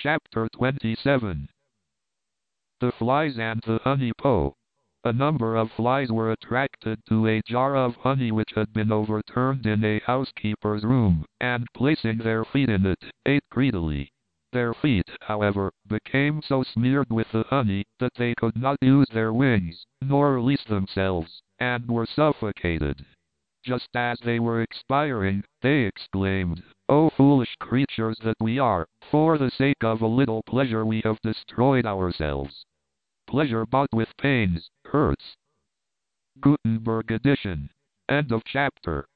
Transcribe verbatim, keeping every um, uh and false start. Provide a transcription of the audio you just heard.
Chapter twenty-seven. The Flies and the Honey Pot. A number of flies were attracted to a jar of honey which had been overturned in a housekeeper's room, and placing their feet in it, ate greedily. Their feet, however, became so smeared with the honey that they could not use their wings, nor release themselves, and were suffocated. Just as they were expiring, they exclaimed, "O foolish creatures that we are, for the sake of a little pleasure we have destroyed ourselves. Pleasure bought with pains hurts." Gutenberg edition. End of chapter.